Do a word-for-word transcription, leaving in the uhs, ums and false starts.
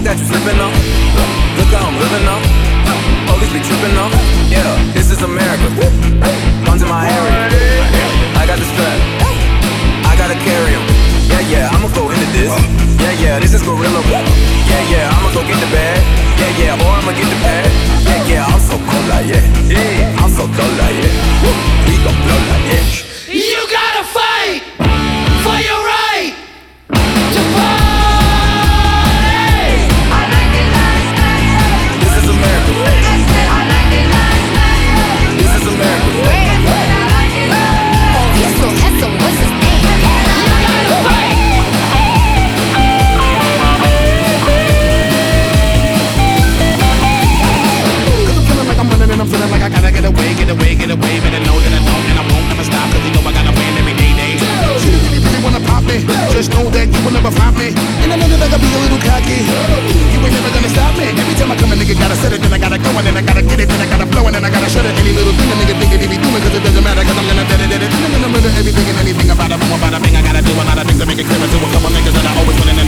got you slipping up. Look how I'm living up. Police be tripping up. Yeah, this is America. Guns in my area. I got the strap. I gotta carry 'em. Yeah, yeah, I'ma go into this. Yeah, yeah, this is gorilla. Yeah, yeah, I'ma go get the bag. Yeah, yeah, or I'ma get the pad. Yeah, yeah, I'm so cold like yeah. Yeah, I'm so cold like yeah. We gon' blow like yeah. You gotta fight for your right to party. I like it last night. This is America. I said I like it last night. This is America. I said I like it last night. Oh, he's so handsome, what's his name? You gotta fight. And I'm feeling like I gotta get away, get away, get away. Better know that I don't and I won't never stop. Cause you know I gotta win every day, day. You really, really wanna pop me. Just know that you will never find me. And I know that I gotta be a little cocky. You ain't never gonna stop me. Every time I come a nigga gotta set it, then I gotta go and then I gotta get it, then I gotta blow and then I gotta shut it. Any little thing a nigga think it, he be doing. Cause it doesn't matter, cause I'm gonna dead it, dead it. And I'm gonna murder everything and anything about it. I'm about a thing I gotta do a lot of things to make it clear to a couple niggas that I always win.